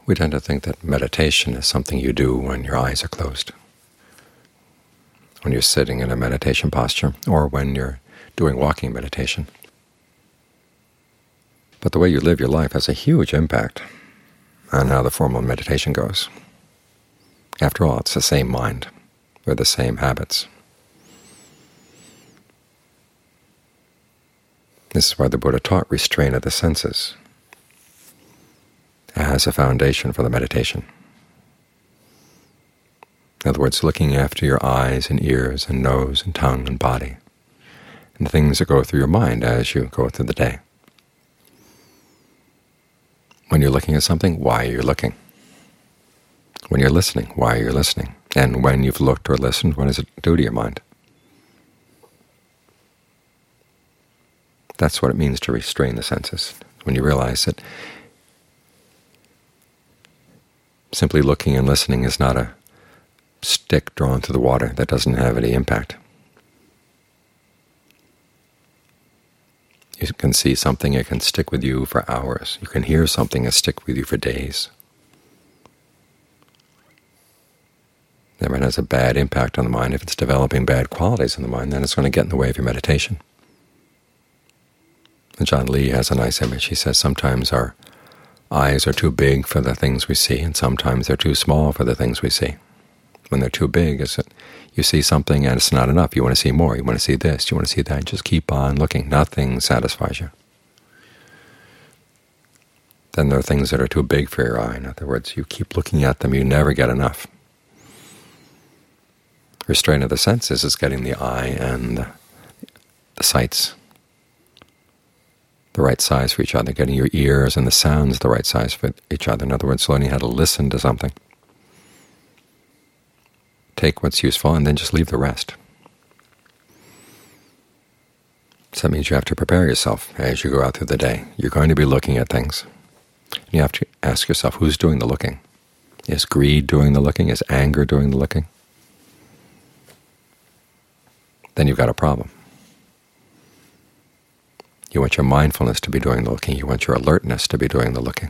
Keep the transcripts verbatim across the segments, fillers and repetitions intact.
We tend to think that meditation is something you do when your eyes are closed, when you're sitting in a meditation posture, or when you're doing walking meditation. But the way you live your life has a huge impact on how the formal meditation goes. After all, it's the same mind, or the same habits. This is why the Buddha taught restraint of the senses as a foundation for the meditation. In other words, looking after your eyes and ears and nose and tongue and body, and things that go through your mind as you go through the day. When you're looking at something, why you're looking. When you're listening, why you're listening. And when you've looked or listened, what does it do to your mind? That's what it means to restrain the senses, when you realize that simply looking and listening is not a stick drawn through the water that doesn't have any impact. You can see something, it can stick with you for hours. You can hear something that stick with you for days. That mind has a bad impact on the mind. If it's developing bad qualities in the mind, then it's going to get in the way of your meditation. And John Lee has a nice image. He says sometimes our eyes are too big for the things we see, and sometimes they're too small for the things we see. When they're too big, is that you see something and it's not enough. You want to see more. You want to see this. You want to see that. Just keep on looking. Nothing satisfies you. Then there are things that are too big for your eye. In other words, you keep looking at them. You never get enough. Restraint of the senses is getting the eye and the, the sights the right size for each other, getting your ears and the sounds the right size for each other. In other words, learning how to listen to something. Take what's useful and then just leave the rest. So that means you have to prepare yourself as you go out through the day. You're going to be looking at things. You have to ask yourself, who's doing the looking? Is greed doing the looking? Is anger doing the looking? Then you've got a problem. You want your mindfulness to be doing the looking. You want your alertness to be doing the looking.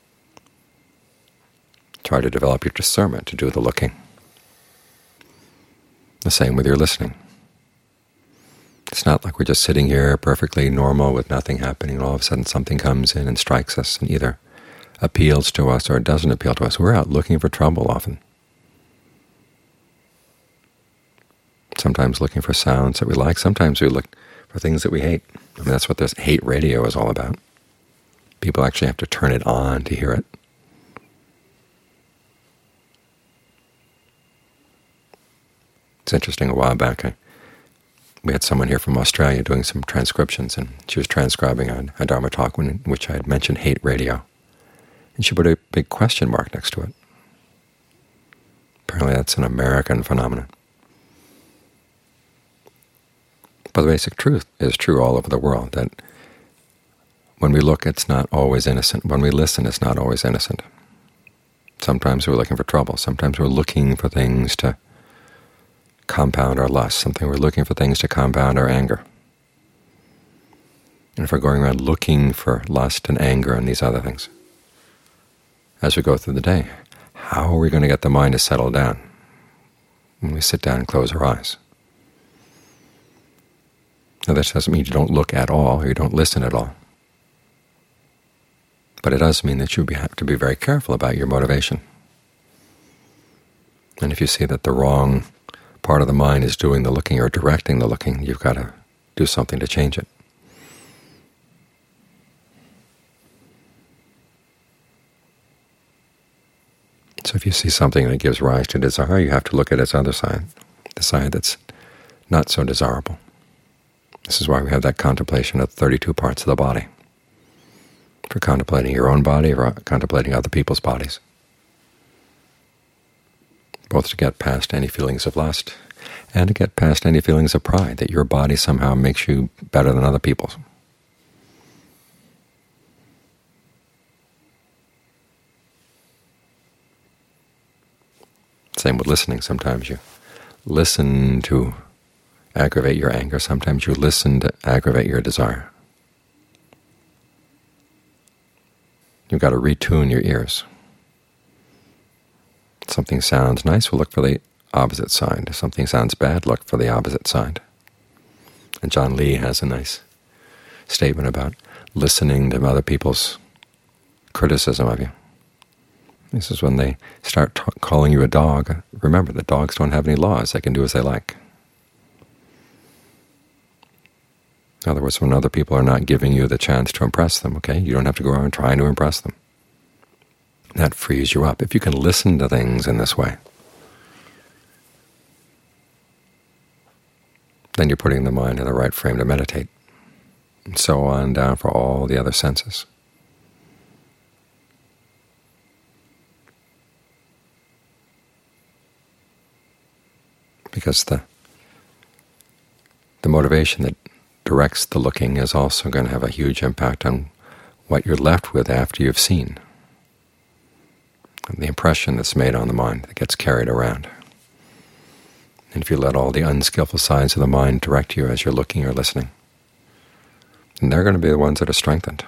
Try to develop your discernment to do the looking. The same with your listening. It's not like we're just sitting here perfectly normal with nothing happening, and all of a sudden something comes in and strikes us and either appeals to us or it doesn't appeal to us. We're out looking for trouble often. Sometimes looking for sounds that we like. Sometimes we look for things that we hate. I mean, that's what this hate radio is all about. People actually have to turn it on to hear it. It's interesting, a while back, I, we had someone here from Australia doing some transcriptions, and she was transcribing a, a Dharma talk in which I had mentioned hate radio. And she put a big question mark next to it. Apparently that's an American phenomenon. But the basic truth is true all over the world, that when we look, it's not always innocent. When we listen, it's not always innocent. Sometimes we're looking for trouble. Sometimes we're looking for things to compound our lust. Something we're looking for things to compound our anger. And if we're going around looking for lust and anger and these other things, as we go through the day, how are we going to get the mind to settle down when we sit down and close our eyes? Now, this doesn't mean you don't look at all or you don't listen at all. But it does mean that you have to be very careful about your motivation. And if you see that the wrong part of the mind is doing the looking or directing the looking, you've got to do something to change it. So if you see something that gives rise to desire, you have to look at its other side, the side that's not so desirable. This is why we have that contemplation of thirty-two parts of the body, for contemplating your own body or contemplating other people's bodies, both to get past any feelings of lust and to get past any feelings of pride, that your body somehow makes you better than other people's. Same with listening. Sometimes you listen to aggravate your anger. Sometimes you listen to aggravate your desire. You've got to retune your ears. If something sounds nice, we'll look for the opposite side. If something sounds bad, look for the opposite side. And John Lee has a nice statement about listening to other people's criticism of you. This is when they start t calling you a dog. Remember that dogs don't have any laws. They can do as they like. In other words, when other people are not giving you the chance to impress them, okay, you don't have to go around trying to impress them. That frees you up. If you can listen to things in this way, then you're putting the mind in the right frame to meditate, and so on down for all the other senses. Because the, the motivation that directs the looking is also going to have a huge impact on what you're left with after you've seen, and the impression that's made on the mind that gets carried around. And if you let all the unskillful sides of the mind direct you as you're looking or listening, then they're going to be the ones that are strengthened.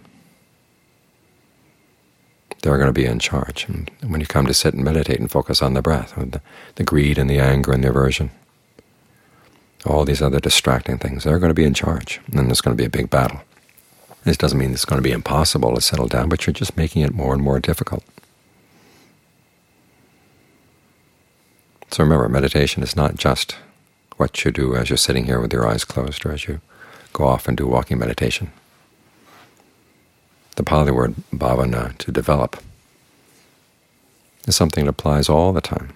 They're going to be in charge. And when you come to sit and meditate and focus on the breath, the, the greed and the anger and the aversion, all these other distracting things, they're going to be in charge. And then there's going to be a big battle. This doesn't mean it's going to be impossible to settle down, but you're just making it more and more difficult. So remember, meditation is not just what you do as you're sitting here with your eyes closed or as you go off and do walking meditation. The Pali word bhavana, to develop, is something that applies all the time.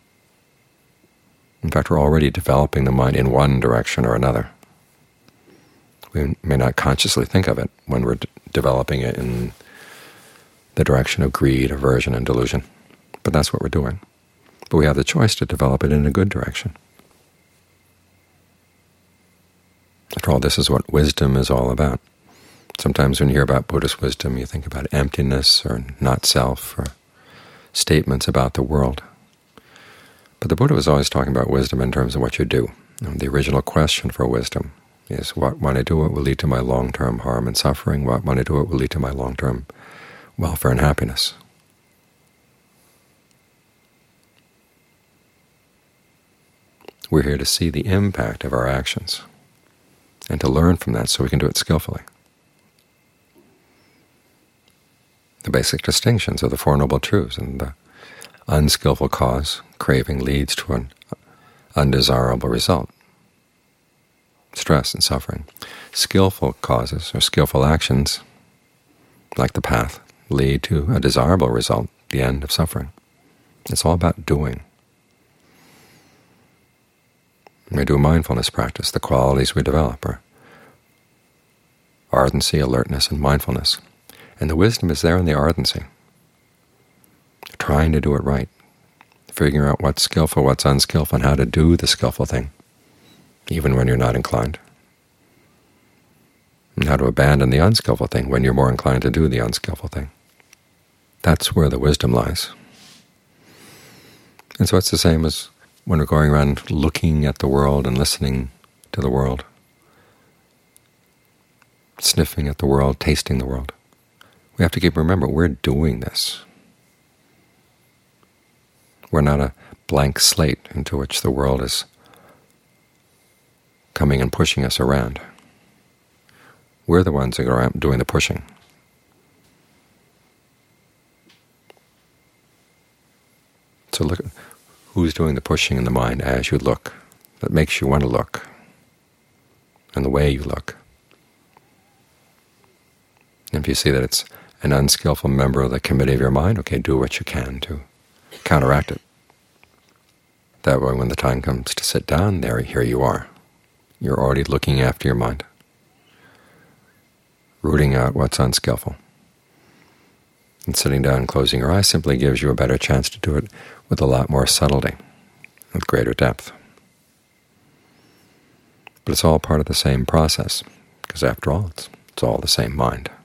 In fact, we're already developing the mind in one direction or another. We may not consciously think of it when we're d developing it in the direction of greed, aversion, and delusion, but that's what we're doing. But we have the choice to develop it in a good direction. After all, this is what wisdom is all about. Sometimes when you hear about Buddhist wisdom, you think about emptiness or not self or statements about the world. But the Buddha was always talking about wisdom in terms of what you do. And the original question for wisdom is, what when I do it will lead to my long-term harm and suffering? What when I do it will lead to my long-term welfare and happiness? We're here to see the impact of our actions and to learn from that so we can do it skillfully. The basic distinctions of the Four Noble Truths: and the unskillful cause, craving, leads to an undesirable result, stress and suffering. Skillful causes or skillful actions, like the path, lead to a desirable result, the end of suffering. It's all about doing. When we do a mindfulness practice, the qualities we develop are ardency, alertness, and mindfulness. And the wisdom is there in the ardency, trying to do it right, figuring out what's skillful, what's unskillful, and how to do the skillful thing, even when you're not inclined, and how to abandon the unskillful thing when you're more inclined to do the unskillful thing. That's where the wisdom lies. And so it's the same as when we're going around looking at the world and listening to the world, sniffing at the world, tasting the world. We have to keep remember, we're doing this. We're not a blank slate into which the world is coming and pushing us around. We're the ones that are doing the pushing. So look at who's doing the pushing in the mind as you look, that makes you want to look, and the way you look. And if you see that it's an unskillful member of the committee of your mind, okay, do what you can to counteract it. That way when the time comes to sit down, there, here you are. You're already looking after your mind, rooting out what's unskillful. And sitting down and closing your eyes simply gives you a better chance to do it with a lot more subtlety, with greater depth. But it's all part of the same process, because after all, it's, it's all the same mind.